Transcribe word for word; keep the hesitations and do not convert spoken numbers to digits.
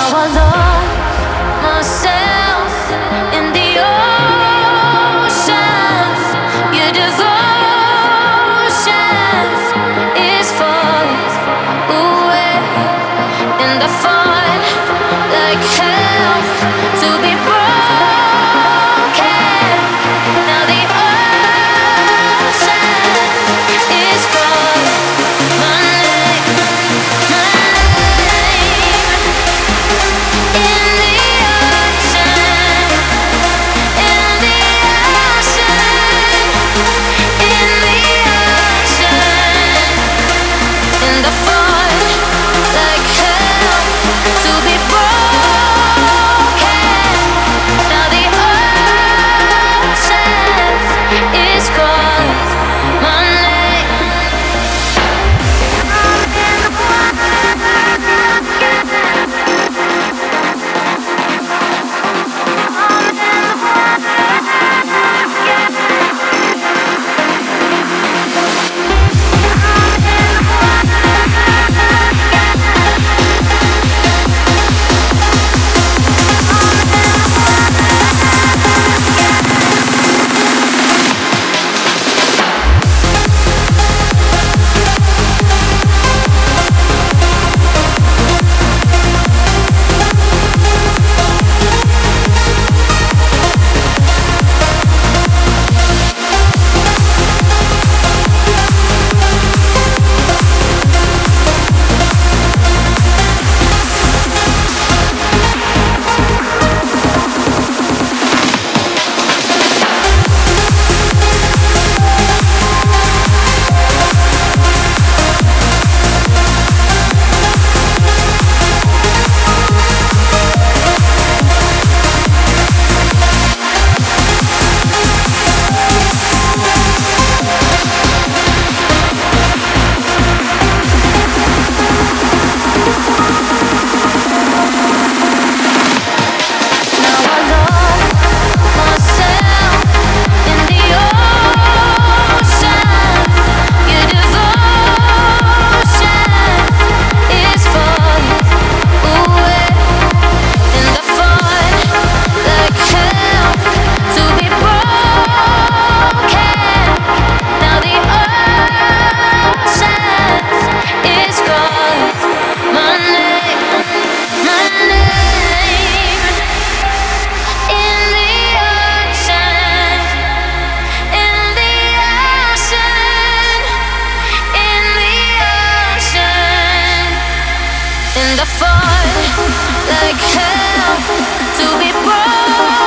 Now I lost myself in the ocean. Your devotion is falling away in the fun, like hell to be broken. Now the ocean is calling my name, my name. In the ocean, in the ocean, in the ocean, in the fun, like hell to be broken. Now the ocean is calling my name. Now I lost myself in the ocean. Your devotion is falling away in the fun, like hell to be broken. Now the ocean is calling my name, my name. In the ocean, in the ocean, in the ocean, in the fun, like hell to be broken.